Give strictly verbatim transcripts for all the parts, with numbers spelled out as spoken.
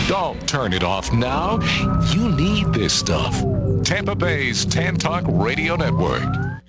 Don't turn it off now. You need this stuff. Tampa Bay's Tan Talk Radio Network.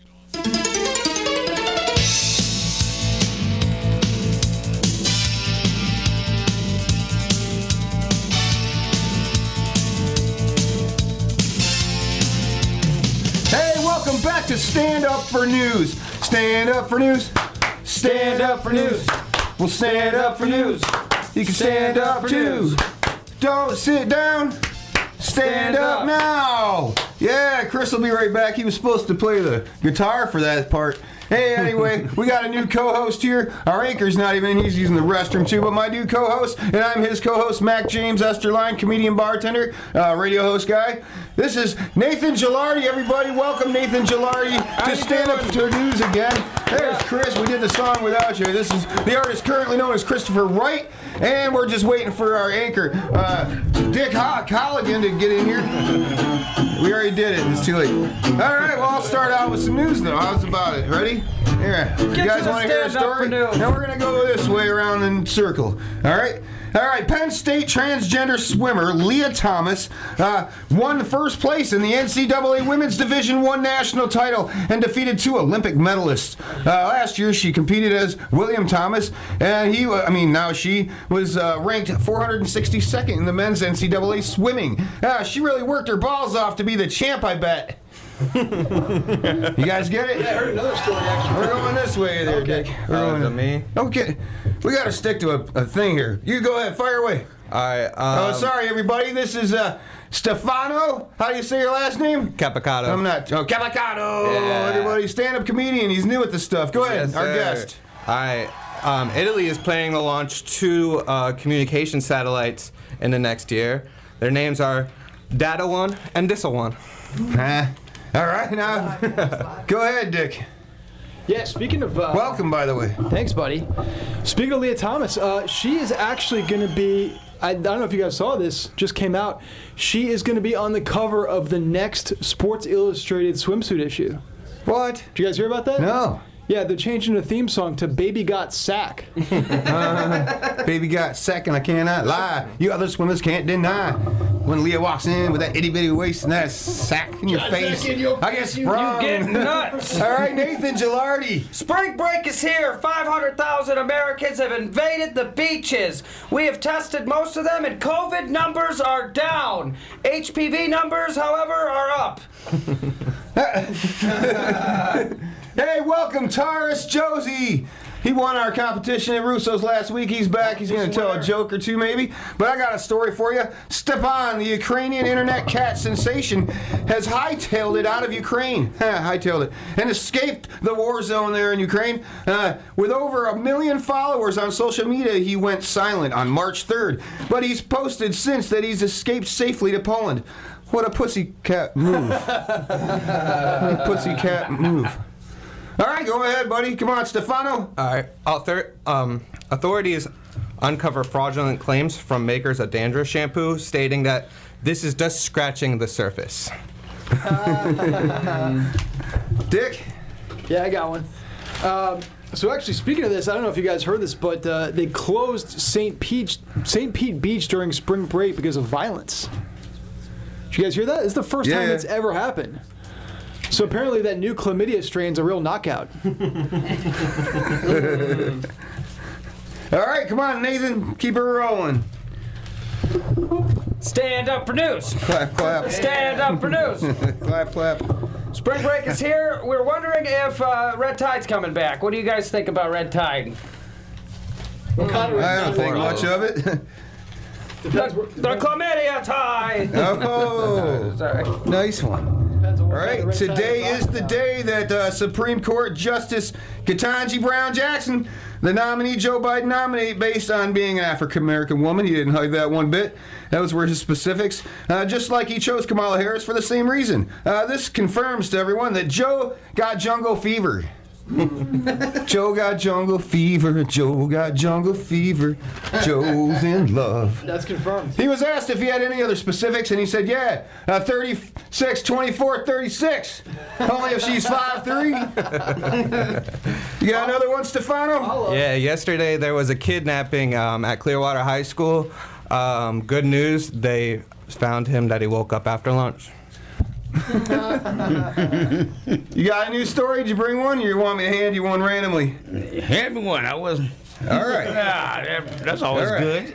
Hey, welcome back to Stand Up for News. Stand up for news. Stand up for news. We'll stand up for news. You can stand up too. Don't sit down. Stand up now. Yeah, Chris will be right back. He was supposed to play the guitar for that part. Hey, anyway, we got a new co-host here. Our anchor's not even in. He's using the restroom, too. But my new co-host, and I'm his co-host, Mac James Esterline, comedian, bartender, uh, radio host guy. This is Nathan Gilardi, everybody. Welcome, Nathan Gilardi, to Stand Up for News again. There's Chris. We did the song without you. This is the artist currently known as Christopher Wright, and we're just waiting for our anchor, uh, Dick Ho- Colligan, to get in here. We already did it. It's too late. All right, well, I'll start out with some news, though. How's about it? Ready? Here. You guys want to hear a story? Now we're going to go this way around in circle. All right? All right, Penn State transgender swimmer Leah Thomas uh, won first place in the N C double A Women's Division One national title and defeated two Olympic medalists. Uh, last year, she competed as William Thomas, and he, I mean, now she was uh, ranked four hundred sixty-second in the men's N C double A swimming. Uh, she really worked her balls off to be the champ, I bet. You guys get it? Yeah, I heard another story actually. We're going this way there, okay. Dick. We're Uh, going to me? Okay. We got to stick to a, a thing here. You go ahead, fire away. All right. Um, Oh, sorry, everybody. This is uh, Stefano. How do you say your last name? Capicado. I'm not. Oh, Capicado. Yeah. Everybody, stand-up comedian. He's new at this stuff. Go ahead, Yes, our sir. guest. All right. Um, Italy is planning to launch two uh, communication satellites in the next year. Their names are Data One and Dissa One. Huh? All right, now, go ahead, Dick. Yeah, speaking of... Uh, Welcome, by the way. Thanks, buddy. Speaking of Leah Thomas, uh, she is actually going to be... I, I don't know if you guys saw this, just came out. She is going to be on the cover of the next Sports Illustrated swimsuit issue. What? Did you guys hear about that? No. Yeah, they're changing the theme song to Baby Got Sack. uh, baby got second, I cannot lie. You other swimmers can't deny. When Leah walks in with that itty bitty waist and that sack in your face, in your I get sprung. You get nuts. All right, Nathan Gilardi. Spring break is here. five hundred thousand Americans have invaded the beaches. We have tested most of them, and COVID numbers are down. H P V numbers, however, are up. Hey, welcome, Taurus Josie. He won our competition at Russo's last week. He's back. He's going to tell a joke or two, maybe. But I got a story for you. Stepan, the Ukrainian internet cat sensation, has hightailed it out of Ukraine. hightailed it. And escaped the war zone there in Ukraine. Uh, with over a million followers on social media, he went silent on March third. But he's posted since that he's escaped safely to Poland. What a pussycat move. What a pussycat move. All right, go ahead, buddy. Come on, Stefano. All right. Author, um, authorities uncover fraudulent claims from makers of dandruff shampoo, stating that this is just scratching the surface. Dick? Yeah, I got one. Um, so actually, speaking of this, I don't know if you guys heard this, but uh, they closed Saint Pete, Saint Pete Beach during spring break because of violence. Did you guys hear that? It's the first Yeah, time yeah. it's ever happened. So apparently that new chlamydia strain's a real knockout. All right, come on, Nathan. Keep it rolling. Stand up for news. Clap, clap. Stand up for news. clap, clap. Spring break is here. We're wondering if uh, Red Tide's coming back. What do you guys think about Red Tide? I don't think much of it. The, the chlamydia tide. Oh, Sorry. nice one. All right, today is the day that uh, Supreme Court Justice Ketanji Brown Jackson, the nominee Joe Biden nominated based on being an African-American woman. He didn't hide that one bit. Those were his specifics. Uh, just like he chose Kamala Harris for the same reason. Uh, this confirms to everyone that Joe got jungle fever. Joe got jungle fever. Joe got jungle fever. Joe's in love. That's confirmed. He was asked if he had any other specifics, and he said, yeah, uh, thirty-six, twenty-four, thirty-six. Only if she's five three. You got another one, Stefano? Yeah, yesterday there was a kidnapping um, at Clearwater High School. Um, good news, they found him that he woke up after lunch. You got a new story? Did you bring one? Or you want me to hand you one randomly? Hand me one. I wasn't. All right. Ah, that, that's always All right. good.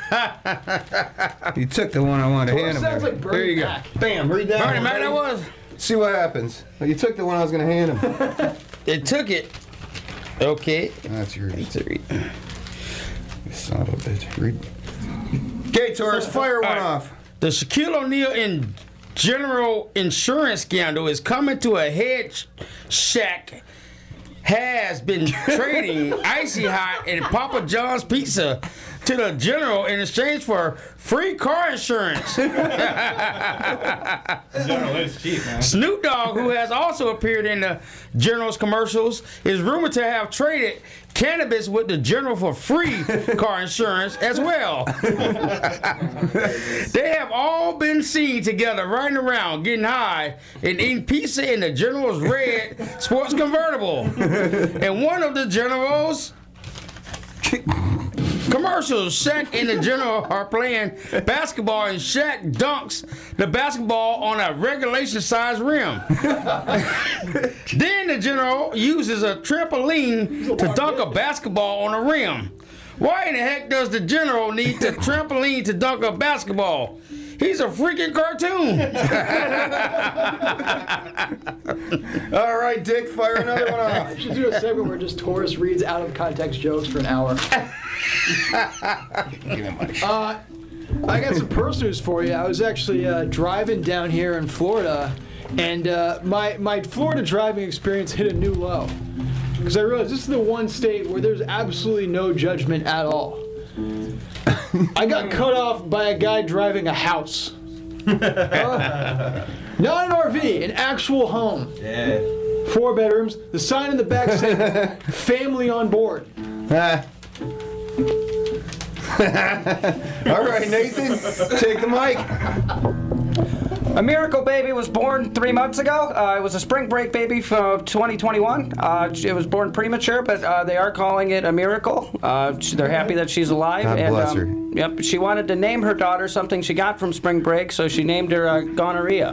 You took the one I wanted to Well, hand him. sounds there. like Bernie there you Mac. go. Bam, read that. Bernie one, Mac, buddy. that was. See what happens. Well, you took the one I was going to hand him. It took it. Okay. That's yours. It's a read. Son of a bitch. Read. Okay, Taurus, fire one All right. off. The Shaquille O'Neal in General Insurance scandal is coming to a head. Shaq has been trading Icy Hot and Papa John's Pizza to the General in exchange for free car insurance. Snoop Dogg, who has also appeared in the General's commercials, is rumored to have traded cannabis with the General for free car insurance as well. They have all been seen together riding around, getting high, and eating pizza in the General's red sports convertible. And one of the General's commercials, Shaq and the General are playing basketball, and Shaq dunks the basketball on a regulation-sized rim. Then the General uses a trampoline to dunk a basketball on a rim. Why in the heck does the General need the trampoline to dunk a basketball? He's a freaking cartoon. All right, Dick, fire another one off. I should do a segment where just Taurus reads out of context jokes for an hour. uh, I got some personal news for you. I was actually uh, driving down here in Florida, and uh, my, my Florida driving experience hit a new low. Because I realized this is the one state where there's absolutely no judgment at all. I got cut off by a guy driving a house. Uh, not an R V, an actual home. Yeah. Four bedrooms. The sign in the back said, family on board. Ah. All right, Nathan, take the mic. A miracle baby was born three months ago. Uh, it was a spring break baby from twenty twenty-one. Uh, it was born premature, but uh, they are calling it a miracle. Uh, they're happy that she's alive. God and, bless um, her. Yep. She wanted to name her daughter something she got from spring break, so she named her uh, Gonorrhea.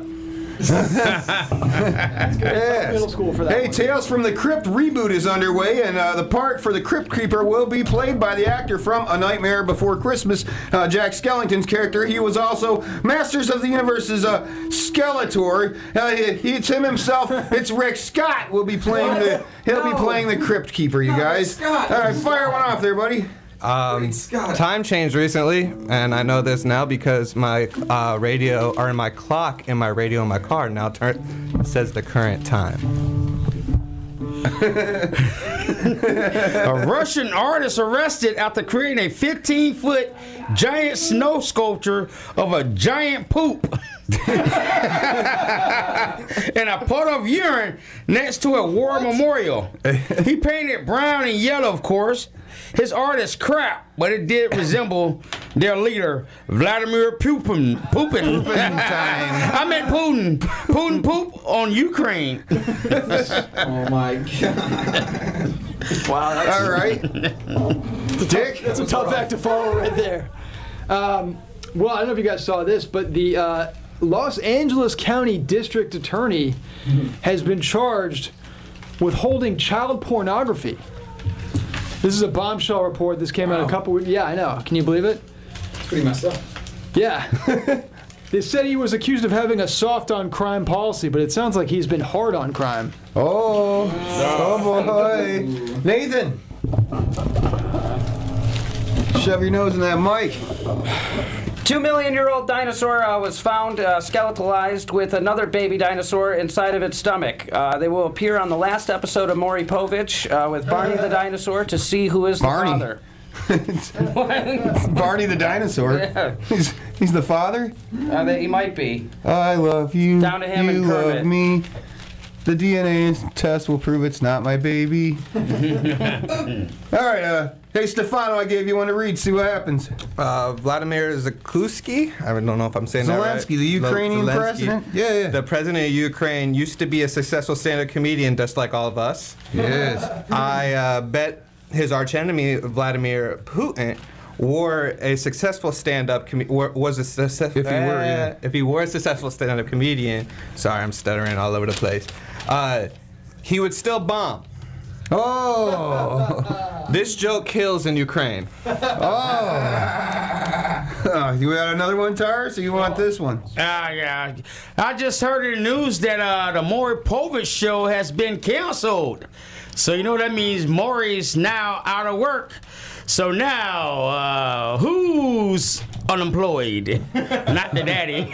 Yes. Middle school for that Hey, one. Tales from the Crypt reboot is underway, and uh, the part for the Crypt Keeper will be played by the actor from A Nightmare Before Christmas, uh, Jack Skellington's character. He was also Masters of the Universe's uh, Skeletor. Uh, he- it's him himself. It's Rick Scott will be playing the. He'll be playing the Crypt Keeper. You guys. All right, fire one off there, buddy. Um, time changed recently, and I know this now because my uh, radio, or my clock in my radio in my car now turn, says the current time. A Russian artist arrested after creating a fifteen-foot giant snow sculpture of a giant poop and a pot of urine next to a war memorial. He painted brown and yellow, of course. His art is crap, but it did resemble their leader, Vladimir Putin. Putin. I meant Putin. Putin poop on Ukraine. Oh my God. Wow, that's All right. Dick. That's a tough act to follow right there. Um, well, I don't know if you guys saw this, but the uh, Los Angeles County District Attorney has been charged with holding child pornography. This is a bombshell report. This came out a couple weeks. Yeah, I know. Can you believe it? It's pretty messed up. Yeah. They said he was accused of having a soft on crime policy, but it sounds like he's been hard on crime. Oh, oh boy. Nathan. Shove your nose in that mic. Two million year old dinosaur uh, was found uh, skeletalized with another baby dinosaur inside of its stomach. Uh, they will appear on the last episode of Maury Povich uh, with Barney the dinosaur to see who is Barney. the father. Barney the dinosaur. Yeah. He's, he's the father? Uh, they, he might be. I love you. Down to him you and Kermit. love me. The D N A test will prove it's not my baby. All right, uh, hey, Stefano, I gave you one to read. See what happens. Uh, Vladimir Zelensky, I don't know if I'm saying that right. Zelensky, the Ukrainian Zelensky. president? Yeah, yeah. The president of Ukraine used to be a successful stand-up comedian just like all of us. Yes. I uh, bet his archenemy, Vladimir Putin, were a successful stand-up com- was a successful If he were, yeah. if he were a successful stand-up comedian, sorry, I'm stuttering all over the place. Uh, he would still bomb. Oh. This joke kills in Ukraine. Oh, you got another one, Tars, or you want this one? Ah, yeah. I just heard in the news that uh, the Maury Povich show has been canceled. So you know what that means? Maury's now out of work. So now, uh, who's unemployed? Not the daddy.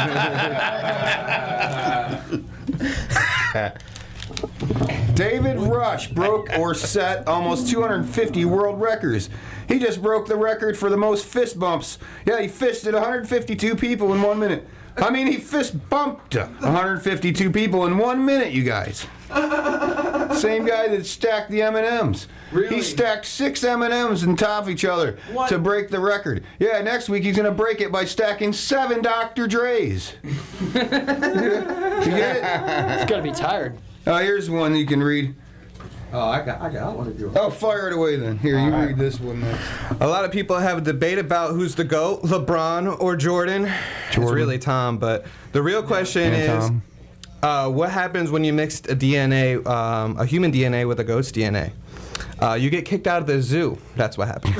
David Rush broke or set almost two hundred fifty world records. He just broke the record for the most fist bumps. Yeah, he fisted one hundred fifty-two people in one minute. I mean, he fist bumped one hundred fifty-two people in one minute, you guys. Same guy that stacked the M and M's. Really? He stacked six M and M's on top of each other What? to break the record. Yeah, next week he's going to break it by stacking seven Doctor Dre's. You get it? It's got to be tired. Uh, here's one you can read. Oh, I got, I got one to do. Oh, fire it away then. Here, you read this one next. A lot of people have a debate about who's the GOAT, LeBron or Jordan. It's Jordan. really Tom, but the real question And is, Tom. uh, what happens when you mix a D N A, um, a human D N A with a goat's D N A? Uh, you get kicked out of the zoo. That's what happens.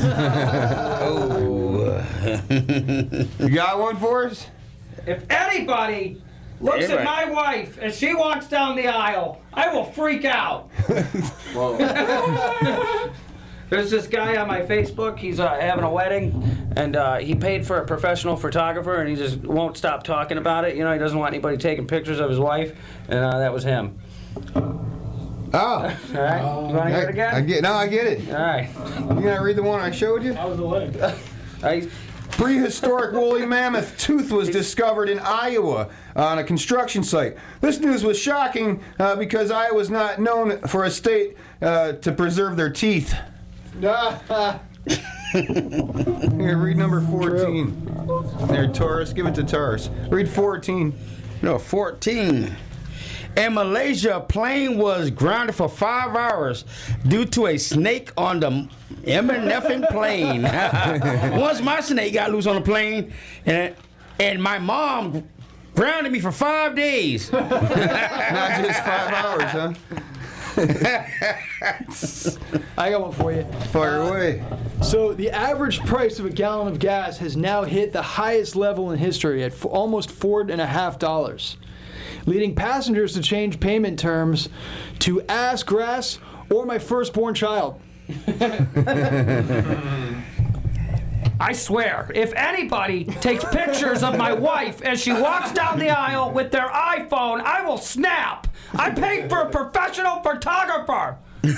You got one for us? If anybody looks Yeah, at my wife as she walks down the aisle, I will freak out. There's this guy on my Facebook. He's uh, having a wedding, and uh, he paid for a professional photographer, and he just won't stop talking about it. You know, he doesn't want anybody taking pictures of his wife, and uh, that was him. Oh. All right, you want to hear it again? I get, no, I get it. All right. You gonna read the one I showed you? How was the wedding? I, Prehistoric woolly mammoth tooth was discovered in Iowa on a construction site. This news was shocking uh, because Iowa's not known for a state uh, to preserve their teeth. Here, read number fourteen. There, Taurus, give it to Taurus. Read fourteen. No, fourteen. In Malaysia, a plane was grounded for five hours due to a snake on the M and F plane. Once my snake got loose on the plane, and and my mom grounded me for five days. Not just five hours, huh? I got one for you. Fire away. So the average price of a gallon of gas has now hit the highest level in history at f- almost four and a half dollars, leading passengers to change payment terms to ass grass or my firstborn child. I swear, if anybody takes pictures of my wife as she walks down the aisle with their iPhone, I will snap. I paid for a professional photographer.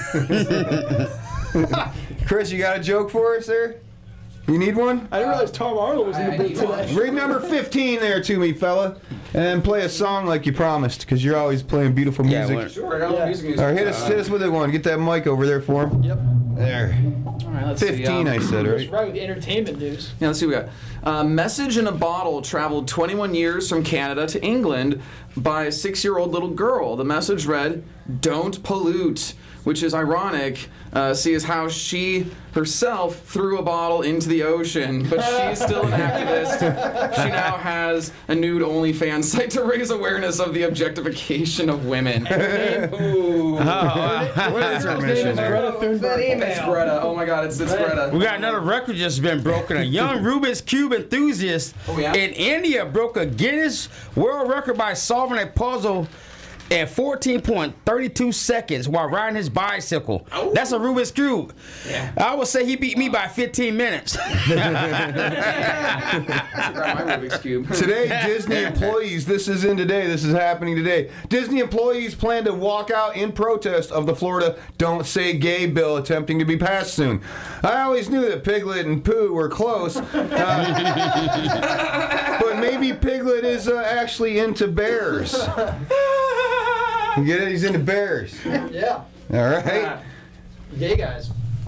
Chris, you got a joke for us there? You need one? I didn't realize Tom Arnold was in the booth today. Read number fifteen there to me, fella. And play a song like you promised, because you're always playing beautiful Yeah, music. well- Sure, I got Yeah. music music. All right, hit us, hit us with it one. Get that mic over there for him. Yep. There. All right, let's see. fifteen, um, I said, That's right? right with the entertainment news. Yeah, let's see what we got. Uh, message in a bottle traveled twenty-one years from Canada to England by a six-year-old little girl. The message read, "Don't pollute," which is ironic, uh, see as how she herself threw a bottle into the ocean, but she's still an activist. She now has a nude OnlyFans site to raise awareness of the objectification of women. Ooh. What is her mission there? Greta Thunberg. It's Greta. Oh my God, it's, it's Greta. We got another record just been broken. A young Rubik's Cube enthusiast Oh, yeah? in India broke a Guinness World Record by solving a puzzle in fourteen point three two seconds while riding his bicycle. Oh. That's a Rubik's Cube. I would say he beat me by fifteen minutes. Grab my Rubik's Cube. Today, Disney employees, this is in today, this is happening today. Disney employees plan to walk out in protest of the Florida Don't Say Gay bill attempting to be passed soon. I always knew that Piglet and Pooh were close, uh, but maybe Piglet is uh, actually into bears. You get it? He's into bears. Yeah. All right. Gay guys.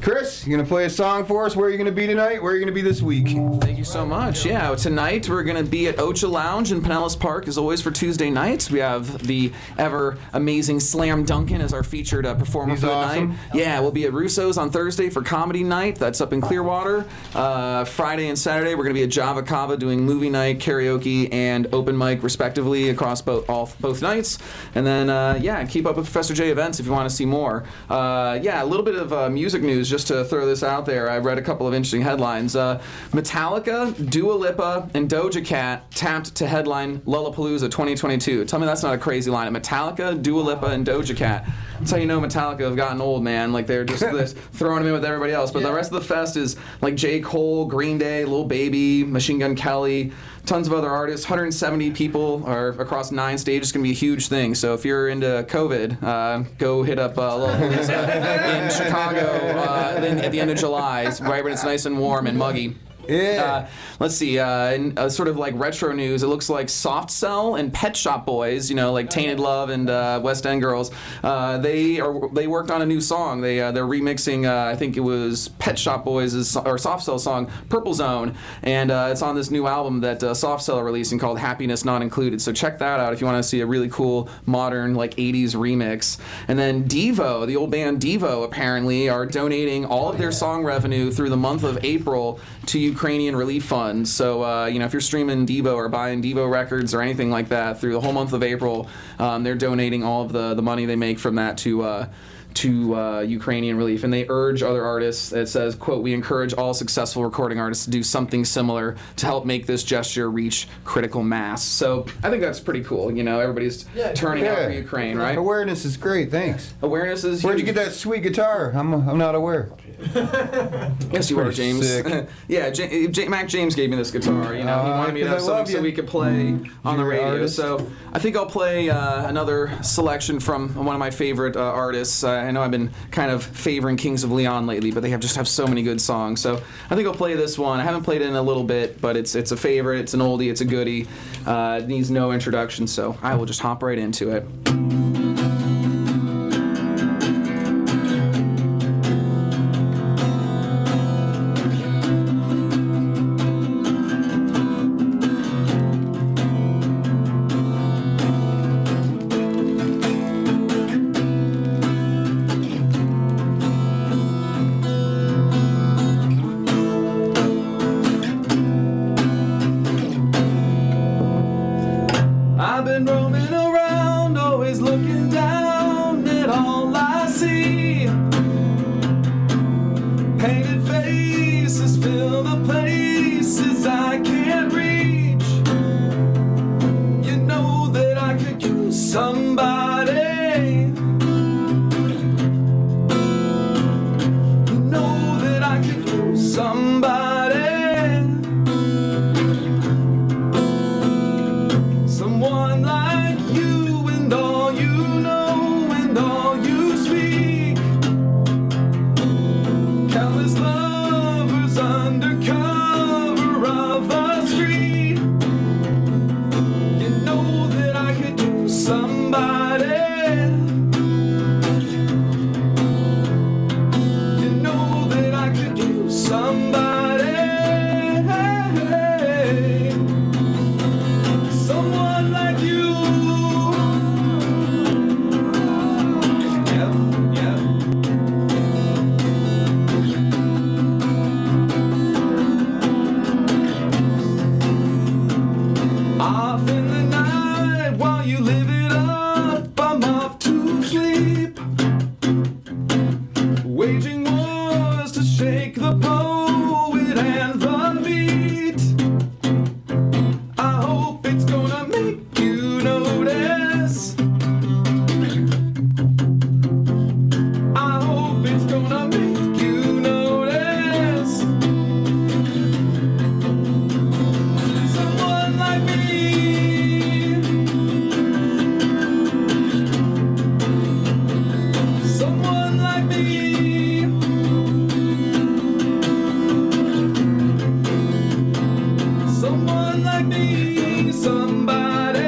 Chris, you gonna play a song for us? Where are you gonna be tonight? Where are you gonna be this week? Thank you so much. Yeah, tonight we're going to be at Ocha Lounge in Pinellas Park, as always, for Tuesday nights. We have the ever amazing Slam Duncan as our featured uh, performer He's for the awesome. night. Yeah, we'll be at Russo's on Thursday for comedy night. That's up in Clearwater. Uh, Friday and Saturday we're going to be at Java Cava doing movie night, karaoke, and open mic respectively across both all both nights. And then uh, yeah, keep up with Professor J events if you want to see more. Uh, yeah, a little bit of uh, music news just to throw this out there. I read a couple of interesting headlines. Uh, Metallica, Dua Lipa, and Doja Cat tapped to headline Lollapalooza twenty twenty-two. Tell me that's not a crazy line. Metallica, Dua Lipa, and Doja Cat. That's how you know Metallica have gotten old, man. Like they're just this, throwing them in with everybody else. But the rest of the fest is like J. Cole, Green Day, Lil Baby, Machine Gun Kelly, tons of other artists. one hundred seventy people are across nine stages. It's going to be a huge thing. So if you're into COVID, uh, go hit up uh, Lollapalooza in Chicago uh, then at the end of July, right when it's nice and warm and muggy. Yeah. Uh, let's see. Uh, in uh, sort of like retro news, it looks like Soft Cell and Pet Shop Boys, you know, like Tainted Love and uh, West End Girls. Uh, they are they worked on a new song. They uh, they're remixing. Uh, I think it was Pet Shop Boys' or Soft Cell song Purple Zone, and uh, it's on this new album that uh, Soft Cell are releasing called Happiness Not Included. So check that out if you want to see a really cool modern like eighties remix. And then Devo, the old band Devo, apparently are donating all of their song revenue through the month of April to Ukrainian relief funds. So, uh, you know, if you're streaming Devo or buying Devo records or anything like that through the whole month of April, um, they're donating all of the, the money they make from that to uh, to uh, Ukrainian relief. And they urge other artists, it says, quote, "We encourage all successful recording artists to do something similar to help make this gesture reach critical mass." So I think that's pretty cool. You know, everybody's turning out for Ukraine, right? Awareness is great. Thanks. Awareness is Where'd you huge. get that sweet guitar? I'm I'm not aware. Yes, you are, Pretty James. sick. yeah, J- J- Mac James gave me this guitar. You know, he Uh, wanted me to 'cause have I something love so you. we could play on the You're an radio. artist. So I think I'll play uh, another selection from one of my favorite uh, artists. Uh, I know I've been kind of favoring Kings of Leon lately, but they have just have so many good songs. So I think I'll play this one. I haven't played it in a little bit, but it's it's a favorite. It's an oldie. It's a goodie. Uh, it needs no introduction, so I will just hop right into it. I've been roaming around, always looking down at all I see. Painted faces fill the places I can't reach. You know that I could use somebody. You know that I could use somebody. Someone like you and all you know and all you speak. Countless lovers under cover of the street. You know that I could use somebody. You know that I could use somebody. Someone like you. Yep, yep. Off in the night while you live it up, I'm off to sleep. Waging wars to shake the poet and the beat. I hope it's gonna make you notice. I hope it's gonna make you notice. Someone like me. Someone like me. Someone like me, somebody.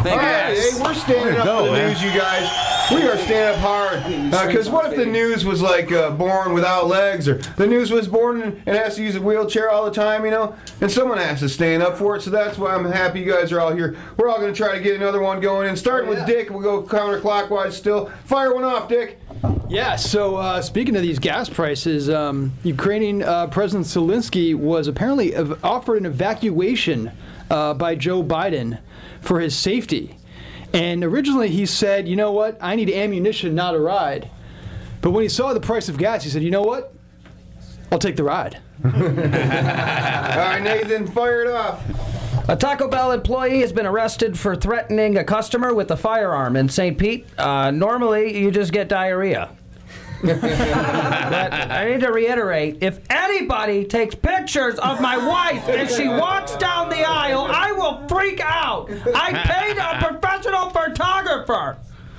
All right, hey, we're standing up for the news, you guys. We are standing up hard. Because uh, what if the news was like uh, born without legs, or the news was born and has to use a wheelchair all the time, you know? And someone has to stand up for it, so that's why I'm happy you guys are all here. We're all going to try to get another one going. And starting Oh, yeah. with Dick, we'll go counterclockwise still. Fire one off, Dick. Yeah, so uh, speaking of these gas prices, um, Ukrainian uh, President Zelensky was apparently ev- offered an evacuation uh, by Joe Biden for his safety. And originally he said, you know what, I need ammunition, not a ride. But when he saw the price of gas, he said, you know what, I'll take the ride. All right, Nathan, fire it off. A Taco Bell employee has been arrested for threatening a customer with a firearm in Saint Pete. Uh, normally, you just get diarrhea. But I need to reiterate, if anybody takes pictures of my wife and she walks down the aisle, I will freak out. I paid a professional photographer.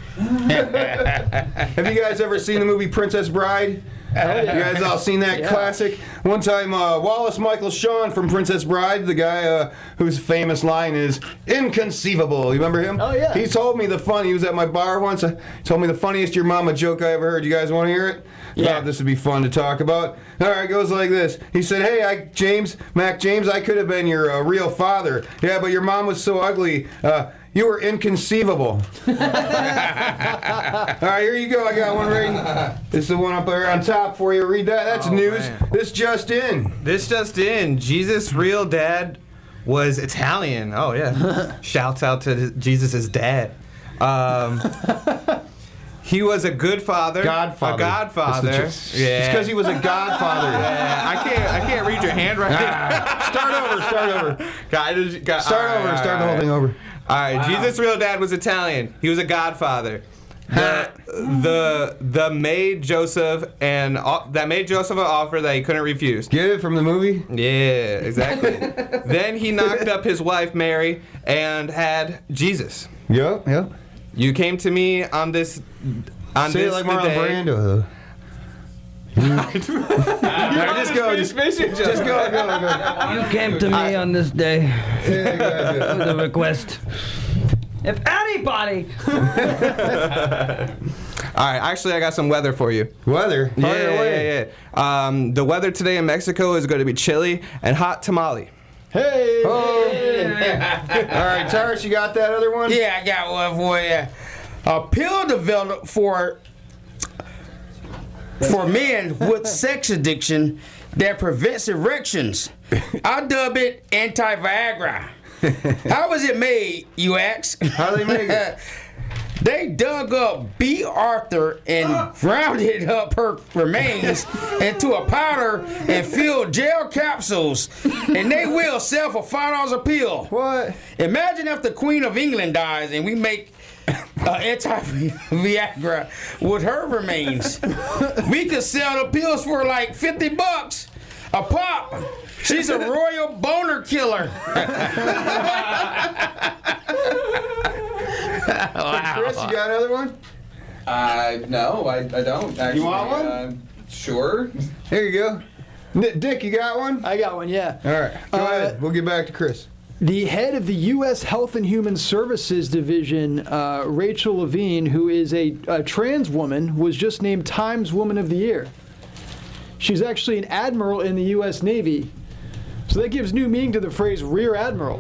Have you guys ever seen the movie Princess Bride? You guys all seen that Yeah. classic? One time, uh, Wallace Michael Shawn from Princess Bride, the guy uh, whose famous line is "inconceivable." You remember him? Oh, yeah. He told me the fun. He was at my bar once. Uh, he told me the funniest "your mama" joke I ever heard. You guys want to hear it? Yeah. Thought this would be fun to talk about. All right, it goes like this. He said, "Hey, I James, Mac James, I could have been your uh, real father. Yeah, but your mom was so ugly. Uh, You were inconceivable." All right, here you go. I got one right. This is the one up there on top for you. Read that. That's Oh, news. man. This just in. This just in. Jesus' real dad was Italian. Oh, yeah. Shouts out to Jesus' dad. Um, he was a good father. Godfather. A godfather. That's the- Yeah. It's because he was a godfather. Yeah, I can't. I can't read your handwriting. Start over. Start over. God, I just- God- Start all over. right, Start the all whole right. thing over. All right, Jesus' real dad was Italian. He was a godfather. The the the made Joseph and uh, that made Joseph an offer that he couldn't refuse. Get it from the movie? Yeah, exactly. Then he knocked up his wife Mary and had Jesus. Yep. Yep. You came to me on this on Say it this like the Marlon day. Brando. though. No, just go. Just, just go. Go. Go. You came to me on this day Yeah, go, go. with a request. If anybody... All right, actually, I got some weather for you. Weather. Fire yeah, away. yeah, yeah. Um, the weather today in Mexico is going to be chilly and hot tamale. Hey! Oh. All right, Tyrus, you got that other one? Yeah, I got one for you. A pill developed for for men with sex addiction that prevents erections. I dub it anti-Viagra. How was it made, you ask? How do they make it? They dug up B. Arthur and rounded up her remains into a powder and filled gel capsules, and they will sell for five dollars a pill. What? Imagine if the Queen of England dies and we make uh, anti-Viagra with her remains. We could sell the pills for like fifty bucks a pop. She's a royal boner killer. Chris, you got another one? Uh, no, I, I don't actually. want one? Uh, sure. Here you go. N- Dick, you got one? I got one, yeah. All right, go Uh, ahead. We'll get back to Chris. The head of the U S Health and Human Services Division, uh, Rachel Levine, who is a, a trans woman, was just named Times Woman of the Year. She's actually an admiral in the U S Navy. So that gives new meaning to the phrase rear admiral.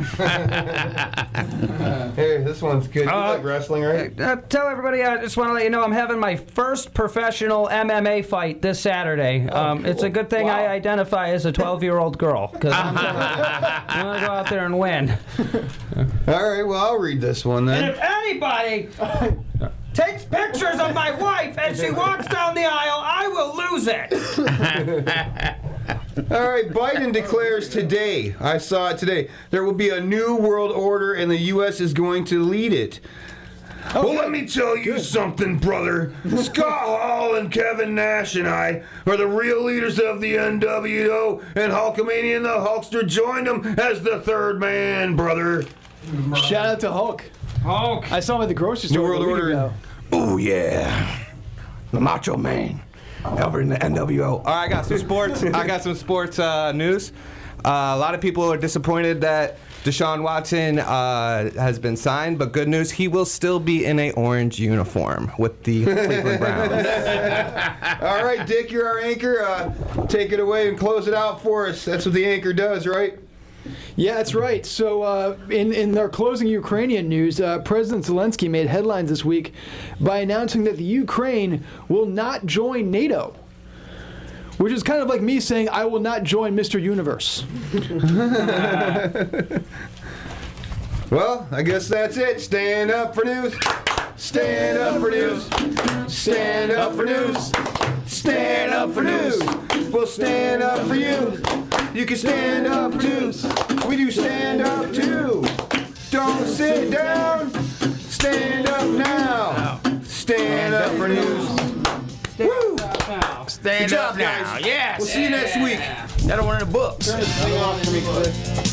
Hey, this one's good. You Uh, like wrestling, right? Uh, tell everybody, I just want to let you know I'm having my first professional M M A fight this Saturday. Um, It's a good thing I identify as a twelve-year-old girl, because I'm going to go out there and win. All right, well, I'll read this one And then. if anybody takes pictures of my wife and she walks down the aisle, I will lose it. All right, Biden declares today, I saw it today, there will be a new world order and the U S is going to lead it. Well, let me tell you something, brother. Scott Hall and Kevin Nash and I are the real leaders of the N W O, and Hulkamania and the Hulkster joined them as the third man, brother. Shout out to Hulk. Hulk. I saw him at the grocery store. World a week Order. ago. Oh yeah, the Macho Man, over in the N W O. All right, I got some sports. I got some sports uh, news. Uh, a lot of people are disappointed that Deshaun Watson uh, has been signed, but good news, he will still be in a orange uniform with the Cleveland Browns. All right, Dick, you're our anchor. Uh, take it away and close it out for us. That's what the anchor does, right? Yeah, that's right. So, uh, in in their closing Ukrainian news, uh, President Zelensky made headlines this week by announcing that the Ukraine will not join NATO, which is kind of like me saying I will not join Mister Universe. Well, I guess that's it. Stand up for news. Stand up for news. Stand up for news. Stand up for news. We'll stand up for you. You can stand up too. We do stand up too. Don't sit down. Stand up now. Stand up for news. Woo! Stand Good up job, now. guys. Yes. We'll see you next week. That'll one in the books. Turn this thing off for me, Cliff.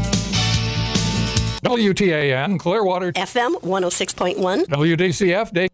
W T A N, Clearwater, F M one oh six point one. W D C F, Dayton.